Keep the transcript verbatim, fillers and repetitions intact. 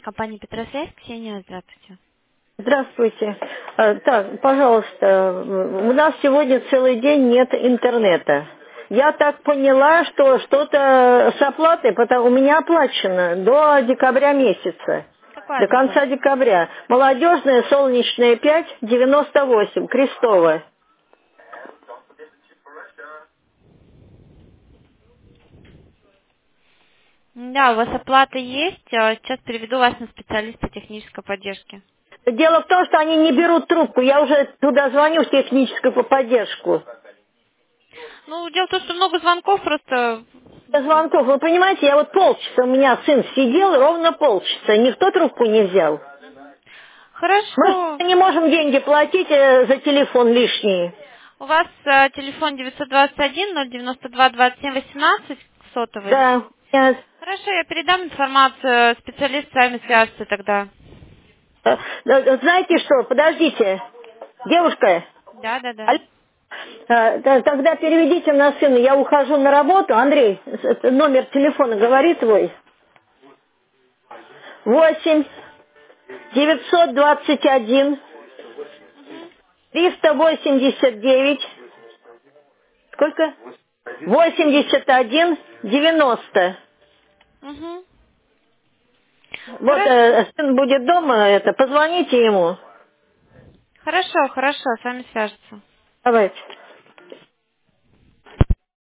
Компания Петросвязь, Ксения, здравствуйте. Здравствуйте. Э, Так, пожалуйста, у нас сегодня целый день нет интернета. Я так поняла, что что-то с оплатой, потому у меня оплачено до декабря месяца, Какой до адрес у вас? конца декабря. Молодежная, Солнечная, пять, девяносто восемь, Крестова. Да, у вас оплата есть. а Сейчас переведу вас на специалиста технической поддержки. Дело в том, что они не берут трубку. Я уже туда звоню в техническую поддержку. Ну, дело в том, что много звонков просто... Звонков, вы понимаете, я вот полчаса, у меня сын сидел, ровно полчаса, никто трубку не взял. Мы ж Хорошо. не можем деньги платить э, за телефон лишние. У вас э, телефон девятьсот двадцать один ноль девяносто два двадцать семь восемнадцать сотовый. Да. Нет. Хорошо, я передам информацию, специалист с вами свяжется тогда. Э, э, Знаете что, подождите. Девушка, Да, да, да. алло. Э, т- тогда переведите на сына, я ухожу на работу. Андрей, с- это номер телефона говори твой. Восемь девятьсот двадцать один Угу. триста восемьдесят девять. Сколько? Восемьдесят один девяносто. Угу. Вот Хорошо. э, сын будет дома, это, позвоните ему. Хорошо, хорошо, с вами свяжется. Давайте.